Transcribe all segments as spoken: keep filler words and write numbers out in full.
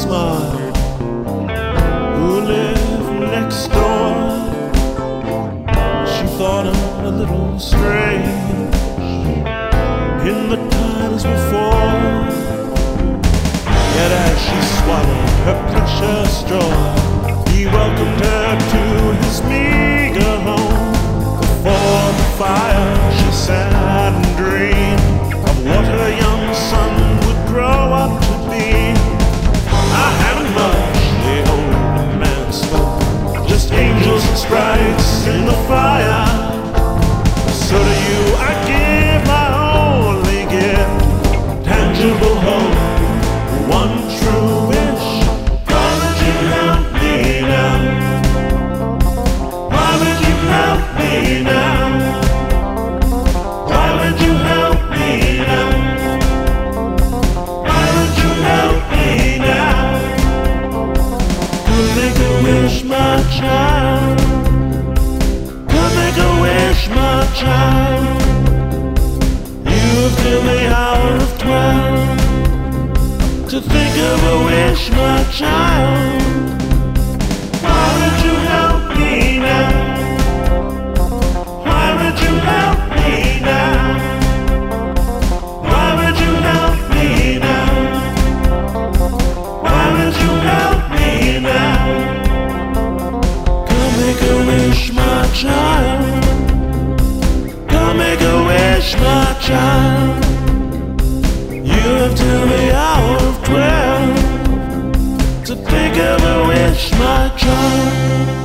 smile, who lived next door. She thought him a little strange in the times before. Yet as she swallowed her precious joy, he welcomed her to his meager home. Before the fire she sat and dreamed of what her young son would grow up to be. I haven't much, the old man spoke, just angels and sprites in the fire. So to you I give my only gift, tangible hope, one true wish. Why would you help me now? Why would you help me now? Why would you help me now? Why would you help me now? Could make a wish, my child. Could make a wish, my child. You've till the hour of twelve to think of a wish, my child. Why would you help me now? Why would you help me now? Why would you help me now? Why would you help me now? Come make a wish, my child. Come make a wish, my child. You have till the hour of twelve to think of a wish, my child.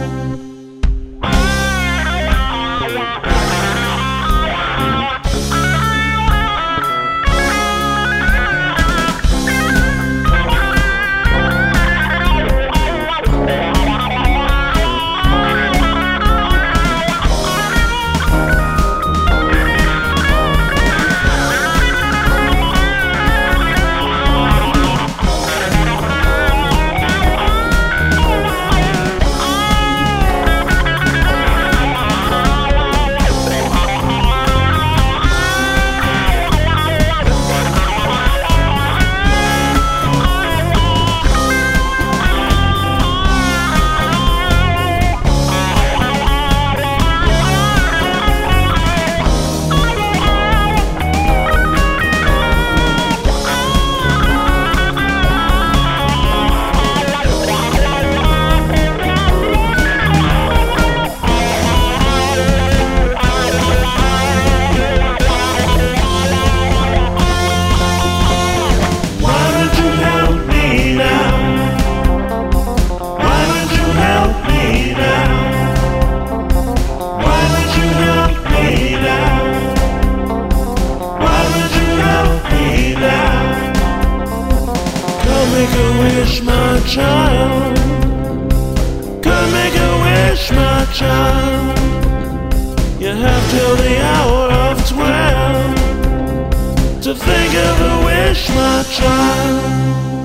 Make a wish, my child. Come make a wish, my child. You have till the hour of twelve to think of a wish, my child.